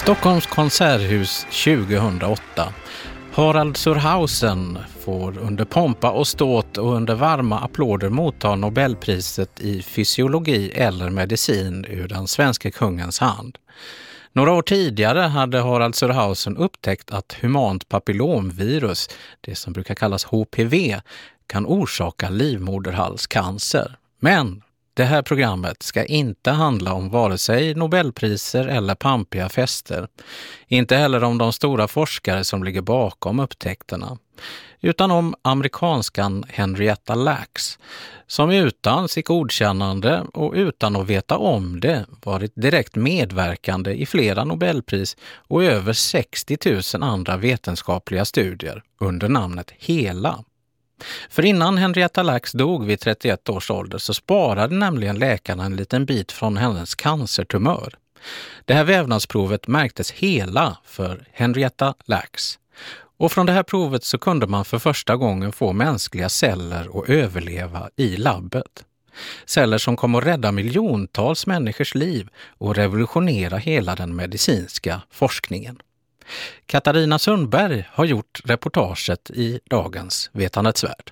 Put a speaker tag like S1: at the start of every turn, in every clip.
S1: Stockholms konserthus 2008. Harald Surhausen får under pompa och ståt och under varma applåder motta Nobelpriset i fysiologi eller medicin ur den svenska kungens hand. Några år tidigare hade Harald Surhausen upptäckt att humant papillomvirus, det som brukar kallas HPV, kan orsaka livmoderhalscancer. Men det här programmet ska inte handla om vare sig Nobelpriser eller pampiga fester. Inte heller om de stora forskare som ligger bakom upptäckterna. Utan om amerikanskan Henrietta Lacks, som utan sitt godkännande och utan att veta om det varit direkt medverkande i flera Nobelpris och över 60 000 andra vetenskapliga studier under namnet HELA. För innan Henrietta Lacks dog vid 31 års ålder så sparade nämligen läkarna en liten bit från hennes cancertumör. Det här vävnadsprovet märktes HELA för Henrietta Lacks. Och från det här provet så kunde man för första gången få mänskliga celler att överleva i labbet. Celler som kommer att rädda miljontals människors liv och revolutionera hela den medicinska forskningen. Katarina Sundberg har gjort reportaget i dagens Vetandets värld.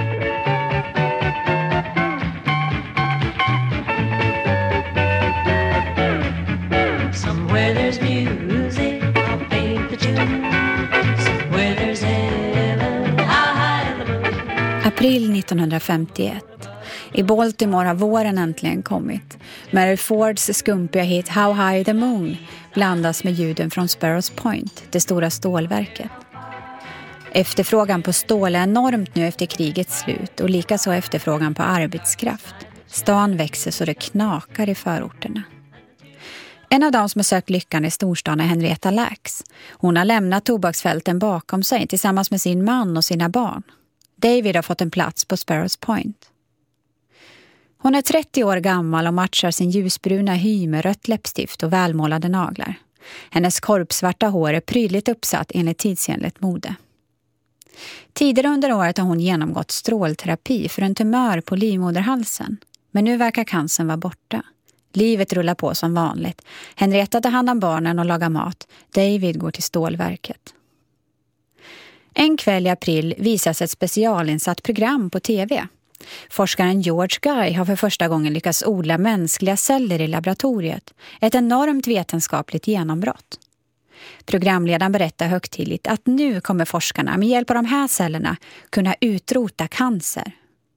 S2: April 1951. I Baltimore har våren äntligen kommit. Mary Fords skumpiga hit How High the Moon blandas med ljuden från Sparrows Point, det stora stålverket. Efterfrågan på stål är enormt nu efter krigets slut och likaså efterfrågan på arbetskraft. Stan växer så det knakar i förorterna. En av dem som har sökt lyckan i storstan är Henrietta Lacks. Hon har lämnat tobaksfälten bakom sig tillsammans med sin man och sina barn. David har fått en plats på Sparrows Point. Hon är 30 år gammal och matchar sin ljusbruna hy med rött läppstift och välmålade naglar. Hennes korpsvarta hår är prydligt uppsatt enligt tidsenligt mode. Tidigare under året har hon genomgått strålterapi för en tumör på livmoderhalsen. Men nu verkar cancern vara borta. Livet rullar på som vanligt. Henrietta tar hand om barnen och lagar mat. David går till stålverket. En kväll i april visas ett specialinsatt program på tv. Forskaren George Guy har för första gången lyckats odla mänskliga celler i laboratoriet. Ett enormt vetenskapligt genombrott. Programledaren berättar högtidligt att nu kommer forskarna med hjälp av de här cellerna kunna utrota cancer.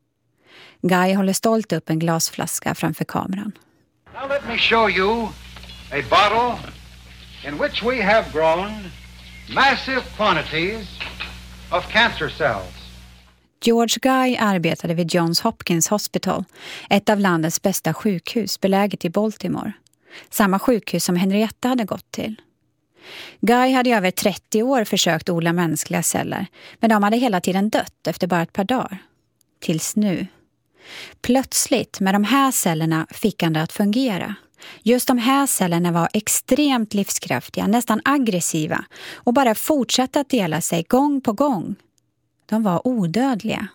S2: Guy håller stolt upp en glasflaska framför kameran.
S3: Now let me show you a bottle in which we have grown massive quantities of cancer cells.
S2: George Guy arbetade vid Johns Hopkins Hospital, ett av landets bästa sjukhus beläget i Baltimore. Samma sjukhus som Henrietta hade gått till. Guy hade i över 30 år försökt odla mänskliga celler, men de hade hela tiden dött efter bara ett par dagar. Tills nu. Plötsligt med de här cellerna fick han det att fungera. Just de här cellerna var extremt livskraftiga, nästan aggressiva och bara fortsatte att dela sig gång på gång. De var odödliga.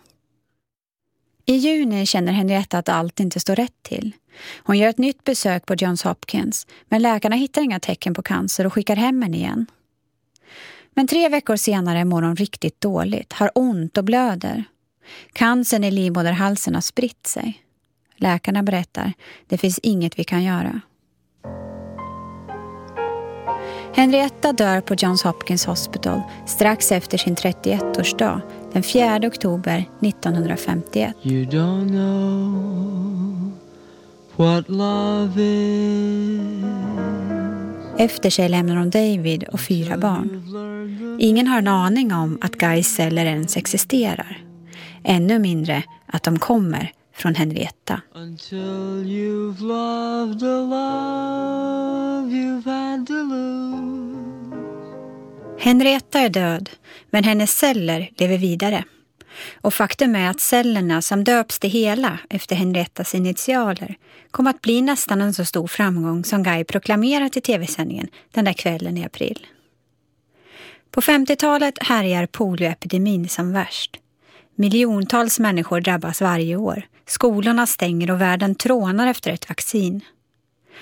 S2: I juni känner Henrietta att allt inte står rätt till. Hon gör ett nytt besök på Johns Hopkins, men läkarna hittar inga tecken på cancer och skickar hem henne igen. Men 3 veckor senare mår hon riktigt dåligt, har ont och blöder. Cancern i livmoderhalsen har spritt sig. Läkarna berättar, det finns inget vi kan göra. Henrietta dör på Johns Hopkins Hospital strax efter sin 31-årsdag, den 4 oktober 1951. You don't know what love is. Efter sig lämnar hon David och 4 barn. Ingen har en aning om att Guys celler ens existerar. Ännu mindre att de kommer från Henrietta. Until you've loved a love you've had to lose. Henrietta är död, men hennes celler lever vidare. Och faktum är att cellerna som döps till HELA efter Henriettas initialer kommer att bli nästan en så stor framgång som Guy proklamerat i tv-sändningen den där kvällen i april. På 50-talet härjar polioepidemin som värst. Miljontals människor drabbas varje år. Skolorna stänger och världen trånar efter ett vaccin.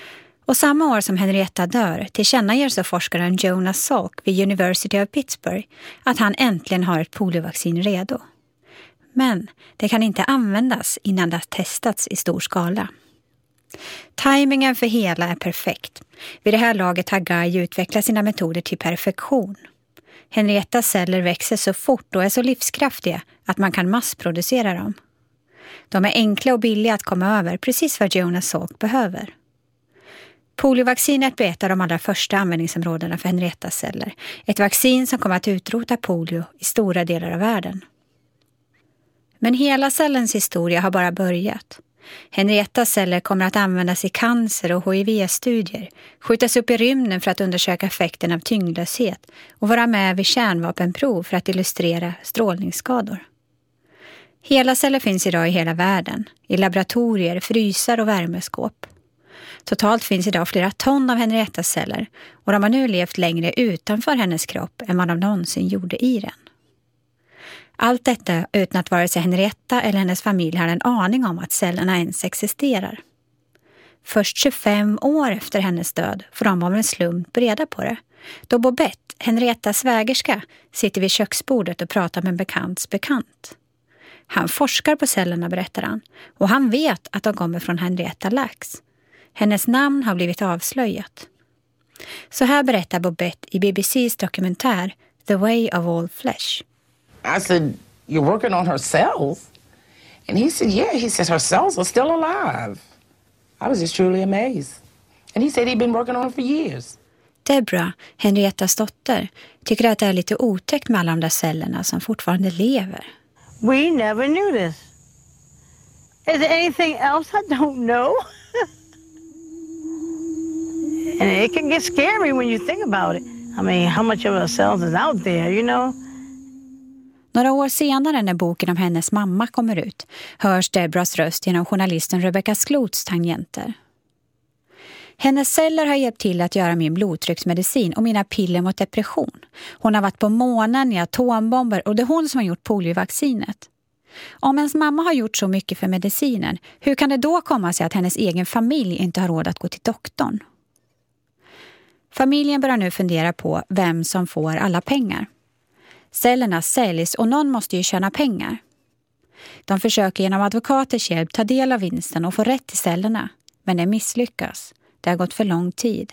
S2: Och samma år som Henrietta dör tillkännager så forskaren Jonas Salk vid University of Pittsburgh att han äntligen har ett poliovaccin redo. Men det kan inte användas innan det har testats i stor skala. Timingen för hela är perfekt. Vid det här laget har Guy utvecklat sina metoder till perfektion. Henriettas celler växer så fort och är så livskraftiga att man kan massproducera dem. De är enkla och billiga att komma över, precis vad Jonas Salk behöver. Poliovaccinet blir ett av de allra första användningsområdena för Henriettas celler. Ett vaccin som kommer att utrota polio i stora delar av världen. Men hela cellens historia har bara börjat. Henriettas celler kommer att användas i cancer- och HIV-studier, skjutas upp i rymden för att undersöka effekten av tyngdlöshet och vara med vid kärnvapenprov för att illustrera strålningsskador. Hela celler finns idag i hela världen, i laboratorier, frysar och värmeskåp. Totalt finns idag flera ton av Henriettas celler och de har nu levt längre utanför hennes kropp än vad de någonsin gjorde i den. Allt detta utan att vare sig Henrietta eller hennes familj har en aning om att cellerna ens existerar. Först 25 år efter hennes död får de av en slump reda på det. Då Bobette, Henriettas svägerska, sitter vid köksbordet och pratar med en bekants bekant. Han forskar på cellerna, berättar han, och han vet att de kommer från Henrietta Lacks. Hennes namn har blivit avslöjat. Så här berättar Bobette i BBC's dokumentär The Way of All Flesh.
S4: I said, "You're working on her cells?" And he said, "Yeah." He said, "Her cells are still alive." I was just truly amazed. And he said he'd been working on them for years.
S2: Deborah, Henriettas dotter, tycker att det är lite otäckt med alla de där cellerna som fortfarande lever.
S5: We never knew this. Is there anything else I don't know? And it can get scary when you think about it. I mean, how much of our cells is out there, you know?
S2: Några år senare när boken om hennes mamma kommer ut hörs Deborahs röst genom journalisten Rebecca Sklots tangenter. Hennes celler har hjälpt till att göra min blodtrycksmedicin och mina piller mot depression. Hon har varit på månen i atombomber och det är hon som har gjort poliovaccinet. Om ens mamma har gjort så mycket för medicinen, hur kan det då komma sig att hennes egen familj inte har råd att gå till doktorn? Familjen börjar nu fundera på vem som får alla pengar. Cellerna säljs och någon måste ju tjäna pengar. De försöker genom advokaters hjälp ta del av vinsten och få rätt till cellerna, men det misslyckas. Det har gått för lång tid.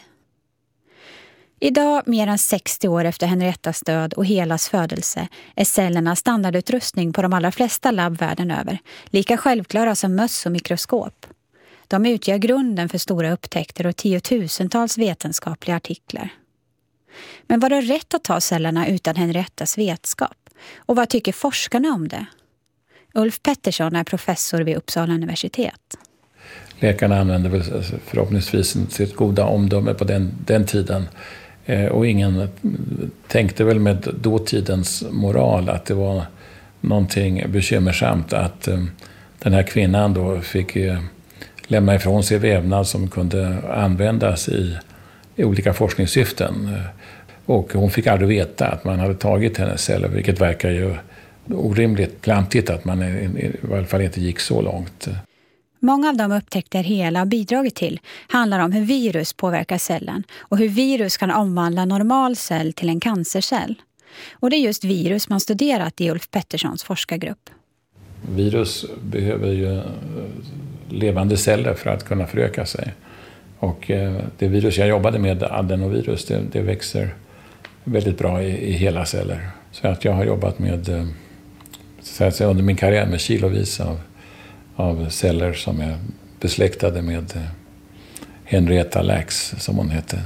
S2: Idag, mer än 60 år efter Henriettas död och Helas födelse, är cellerna standardutrustning på de allra flesta labb världen över, lika självklara som möss och mikroskop. De utgör grunden för stora upptäckter och tiotusentals vetenskapliga artiklar. Men var det rätt att ta cellerna utan Henriettas vetskap? Och vad tycker forskarna om det? Ulf Pettersson är professor vid Uppsala universitet.
S6: Läkarna använde väl förhoppningsvis sitt goda omdöme på den tiden. Och ingen tänkte väl med dåtidens moral att det var någonting bekymmersamt att den här kvinnan då fick lämna ifrån sig vävnad som kunde användas i olika forskningssyften. Och hon fick aldrig veta att man hade tagit hennes celler, vilket verkar ju orimligt klantigt att man i alla fall inte gick så långt.
S2: Många av de upptäckter Hela har bidragit till handlar om hur virus påverkar cellen och hur virus kan omvandla normal cell till en cancercell. Och det är just virus man studerat i Ulf Petterssons forskargrupp.
S6: Virus behöver ju levande celler för att kunna föröka sig. Och det virus jag jobbade med, adenovirus, det växer väldigt bra i hela celler. Så att jag har jobbat med, så att säga, under min karriär med kilovis av celler som är besläktade med Henrietta Lacks, som hon hette.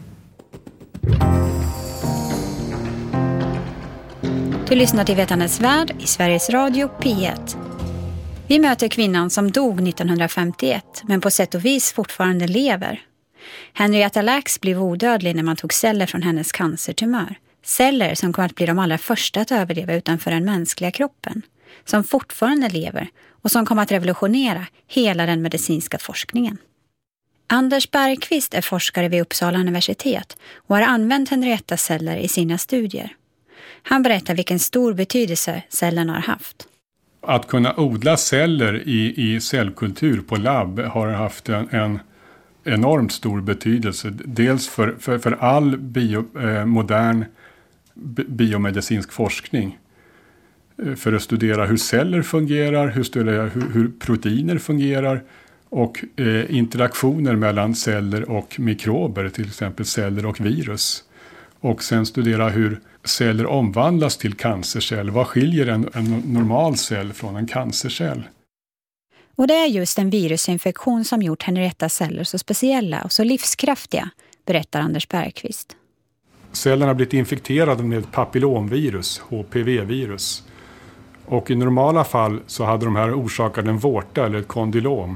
S2: Du lyssnar till Vetandets värld i Sveriges Radio P1. Vi möter kvinnan som dog 1951 men på sätt och vis fortfarande lever. Henrietta Lacks blev odödlig när man tog celler från hennes cancertumör. Celler som kommer att bli de allra första att överleva utanför den mänskliga kroppen. Som fortfarande lever och som kommer att revolutionera hela den medicinska forskningen. Anders Bergqvist är forskare vid Uppsala universitet och har använt Henriettas celler i sina studier. Han berättar vilken stor betydelse cellerna har haft.
S7: Att kunna odla celler i cellkultur på labb har haft enormt stor betydelse. Dels för all modern biomedicinsk forskning. För att studera hur celler fungerar, hur proteiner fungerar och interaktioner mellan celler och mikrober, till exempel celler och virus. Och sen studera hur celler omvandlas till cancercell. Vad skiljer en normal cell från en cancercell?
S2: Och det är just en virusinfektion som gjort Henriettas celler så speciella och så livskraftiga, berättar Anders Bergqvist.
S7: Cellerna har blivit infekterade med papillomvirus, HPV-virus. Och i normala fall så hade de här orsakat en vårta eller ett kondylom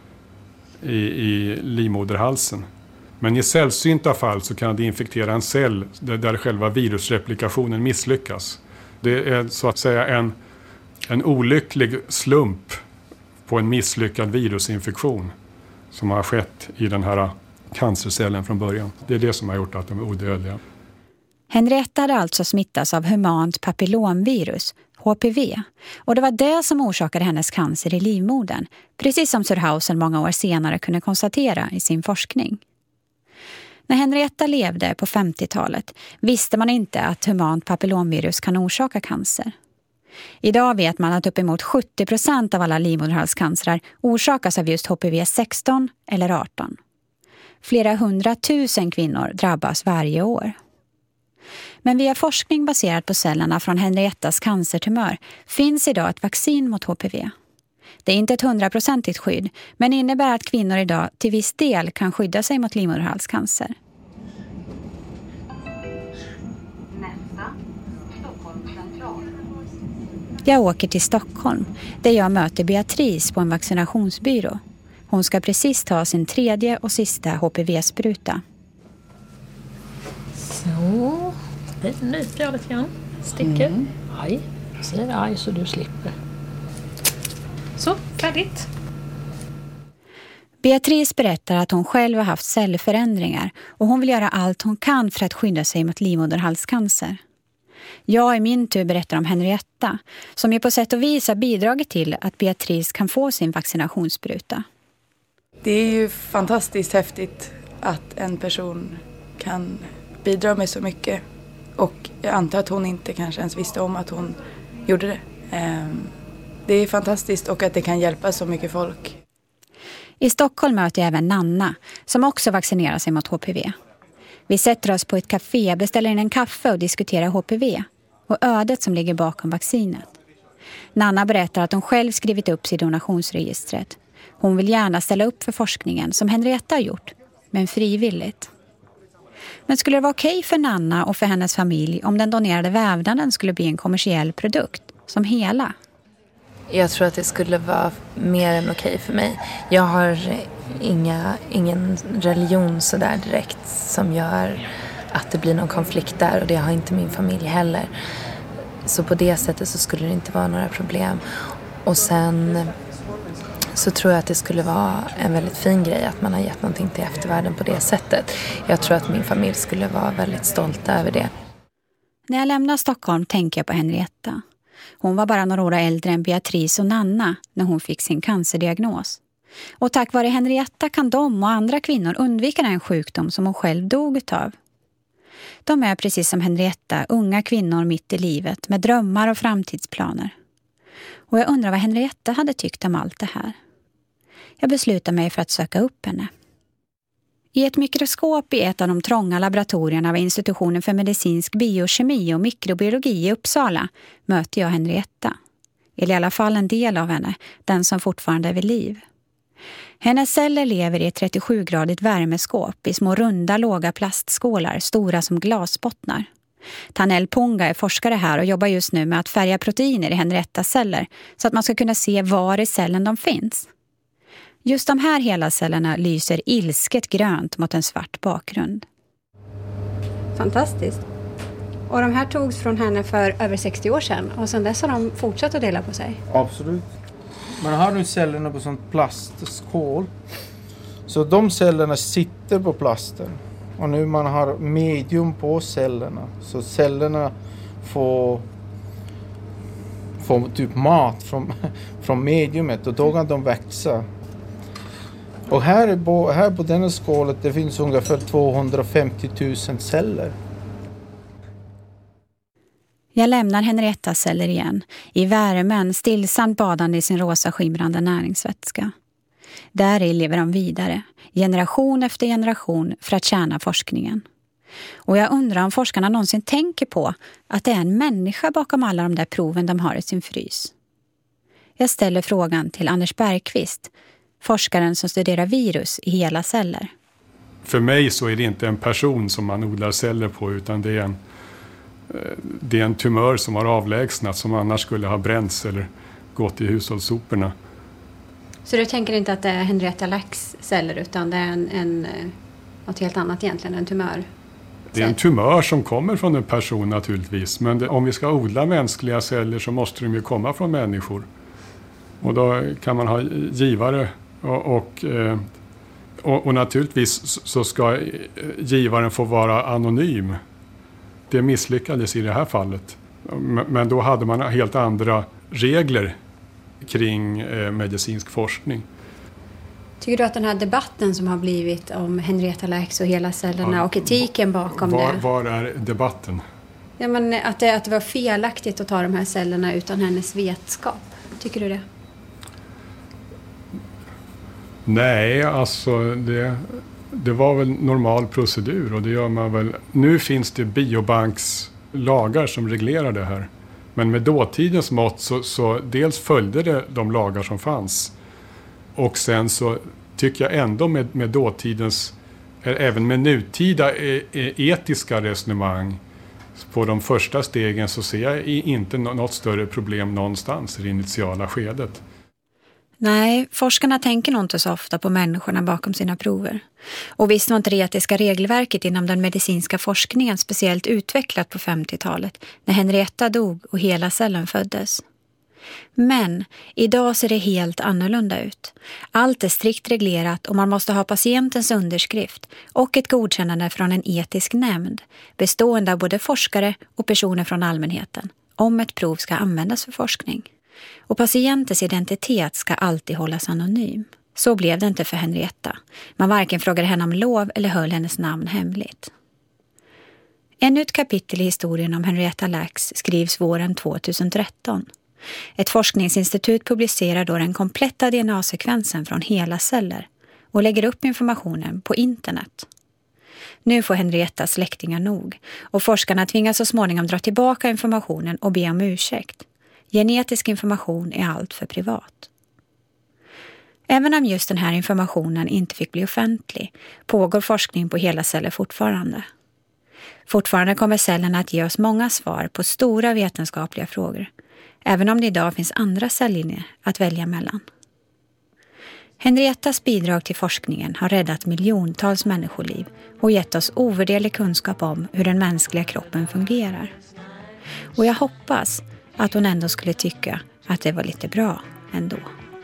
S7: i livmoderhalsen. Men i sällsynta fall så kan det infektera en cell där själva virusreplikationen misslyckas. Det är så att säga en olycklig slump på en misslyckad virusinfektion som har skett i den här cancercellen från början. Det är det som har gjort att de är odödliga.
S2: Henrietta hade alltså smittats av humant papillomvirus, HPV, och det var det som orsakade hennes cancer i livmodern, precis som Surhausen många år senare kunde konstatera i sin forskning. När Henrietta levde på 50-talet visste man inte att humant papillomvirus kan orsaka cancer. Idag vet man att uppemot 70% av alla livmoderhalscancerar orsakas av just HPV 16 eller 18. Flera 100 000 kvinnor drabbas varje år. Men via forskning baserad på cellerna från Henriettas cancertumör finns idag ett vaccin mot HPV. Det är inte ett 100% skydd, men innebär att kvinnor idag till viss del kan skydda sig mot livmoderhalscancer. Jag åker till Stockholm, där jag möter Beatrice på en vaccinationsbyrå. Hon ska precis ta sin 3:e och sista HPV-spruta.
S8: Så, nyper jag lite grann. Sticker. Aj, säger aj så du slipper. Så, färdigt.
S2: Beatrice berättar att hon själv har haft cellförändringar och hon vill göra allt hon kan för att skydda sig mot livmoderhalscancer. Jag i min tur berättar om Henrietta, som ju på sätt och vis har bidragit till att Beatrice kan få sin vaccinationsspruta.
S9: Det är ju fantastiskt häftigt att en person kan bidra med så mycket. Och jag antar att hon inte kanske ens visste om att hon gjorde det. Det är fantastiskt och att det kan hjälpa så mycket folk.
S2: I Stockholm möter jag även Nanna, som också vaccinerar sig mot HPV. Vi sätter oss på ett café, beställer in en kaffe och diskuterar HPV och ödet som ligger bakom vaccinet. Nanna berättar att hon själv skrivit upp sig i donationsregistret. Hon vill gärna ställa upp för forskningen som Henrietta har gjort, men frivilligt. Men skulle det vara okej för Nanna och för hennes familj om den donerade vävnaden skulle bli en kommersiell produkt, som hela?
S10: Jag tror att det skulle vara mer än okej för mig. Jag har ingen religion så där direkt som gör att det blir någon konflikt där, och det har inte min familj heller. Så på det sättet så skulle det inte vara några problem. Och sen så tror jag att det skulle vara en väldigt fin grej att man har gett någonting till eftervärlden på det sättet. Jag tror att min familj skulle vara väldigt stolt över det.
S2: När jag lämnar Stockholm tänker jag på Henrietta. Hon var bara några år äldre än Beatrice och Nanna när hon fick sin cancerdiagnos. Och tack vare Henrietta kan de och andra kvinnor undvika den sjukdom som hon själv dog utav. De är precis som Henrietta, unga kvinnor mitt i livet med drömmar och framtidsplaner. Och jag undrar vad Henrietta hade tyckt om allt det här. Jag beslutar mig för att söka upp henne. I ett mikroskop i ett av de trånga laboratorierna vid institutionen för medicinsk biokemi och mikrobiologi i Uppsala möter jag Henrietta. Eller i alla fall en del av henne, den som fortfarande är vid liv. Hennes celler lever i ett 37-gradigt värmeskåp i små runda låga plastskålar, stora som glasbottnar. Tanel Ponga är forskare här och jobbar just nu med att färga proteiner i Henriettas celler så att man ska kunna se var i cellen de finns. Just de här hela cellerna lyser ilsket grönt mot en svart bakgrund.
S11: Fantastiskt. Och de här togs från henne för över 60 år sedan och sedan dess har de fortsatt att dela på sig.
S12: Absolut. Man har nu cellerna på sån plastskål. Så de cellerna sitter på plasten. Och nu man har medium på cellerna. Så cellerna får typ mat från mediumet och då kan de växa. Och här på denna skålet det finns ungefär 250 000 celler.
S2: Jag lämnar Henriettas celler igen, i värmen stillsamt badande i sin rosa skimrande näringsvätska. Där i lever de vidare, generation efter generation, för att tjäna forskningen. Och jag undrar om forskarna någonsin tänker på att det är en människa bakom alla de där proven de har i sin frys. Jag ställer frågan till Anders Bergqvist, forskaren som studerar virus i hela celler.
S7: För mig så är det inte en person som man odlar celler på, utan det är en tumör som har avlägsnat, som annars skulle ha bränts eller gått i hushållssoporna.
S11: Så du tänker inte att det är Henrietta Lacks celler, utan det är något helt annat egentligen, en tumör?
S7: Det är en tumör som kommer från en person naturligtvis, men om vi ska odla mänskliga celler så måste de ju komma från människor. Och då kan man ha givare och naturligtvis så ska givaren få vara anonym. Det misslyckades i det här fallet. Men då hade man helt andra regler kring medicinsk forskning.
S11: Tycker du att den här debatten som har blivit om Henrietta Lacks och hela cellerna och etiken bakom det...
S7: Var är debatten?
S11: Ja, men att det var felaktigt att ta de här cellerna utan hennes vetskap. Tycker du det?
S7: Nej, alltså det var väl normal procedur och det gör man väl. Nu finns det biobankslagar som reglerar det här. Men med dåtidens mått så dels följde det de lagar som fanns. Och sen så tycker jag ändå med dåtidens, även med nutida etiska resonemang på de första stegen, så ser jag inte något större problem någonstans i det initiala skedet.
S2: Nej, forskarna tänker nog inte så ofta på människorna bakom sina prover. Och visst var inte det etiska regelverket inom den medicinska forskningen speciellt utvecklat på 50-talet när Henrietta dog och hela cellen föddes. Men idag ser det helt annorlunda ut. Allt är strikt reglerat och man måste ha patientens underskrift och ett godkännande från en etisk nämnd bestående av både forskare och personer från allmänheten om ett prov ska användas för forskning. Och patientens identitet ska alltid hållas anonym. Så blev det inte för Henrietta. Man varken frågade henne om lov eller höll hennes namn hemligt. Ännu ett kapitel i historien om Henrietta Lacks skrivs våren 2013. Ett forskningsinstitut publicerar då den kompletta DNA-sekvensen från hela celler och lägger upp informationen på internet. Nu får Henriettas släktingar nog och forskarna tvingas så småningom dra tillbaka informationen och be om ursäkt. Genetisk information är allt för privat. Även om just den här informationen inte fick bli offentlig pågår forskning på hela celler fortfarande. Fortfarande kommer cellerna att ge oss många svar på stora vetenskapliga frågor, även om det idag finns andra cellinjer att välja mellan. Henriettas bidrag till forskningen har räddat miljontals människoliv och gett oss ovärderlig kunskap om hur den mänskliga kroppen fungerar. Och jag hoppas att hon ändå skulle tycka att det var lite bra ändå.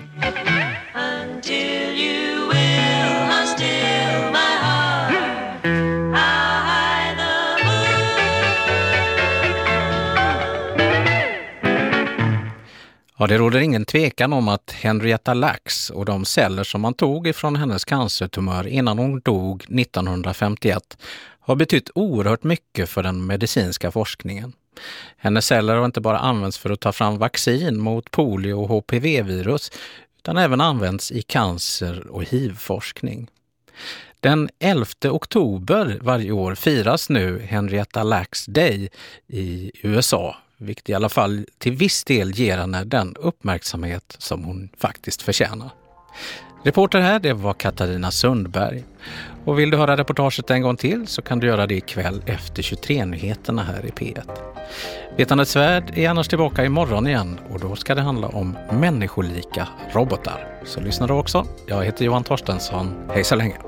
S1: Ja, det råder ingen tvekan om att Henrietta Lacks och de celler som man tog ifrån hennes cancertumör innan hon dog 1951 har betytt oerhört mycket för den medicinska forskningen. Hennes celler har inte bara använts för att ta fram vaccin mot polio och HPV-virus utan även använts i cancer- och HIV-forskning. Den 11 oktober varje år firas nu Henrietta Lacks Day i USA, vilket i alla fall till viss del ger henne den uppmärksamhet som hon faktiskt förtjänar. Reporter här, det var Katarina Sundberg. Och vill du höra reportaget en gång till så kan du göra det ikväll efter 23-nyheterna här i P1. Vetandets värld är annars tillbaka imorgon igen och då ska det handla om människolika robotar. Så lyssna då också. Jag heter Johan Torstensson. Hej så länge.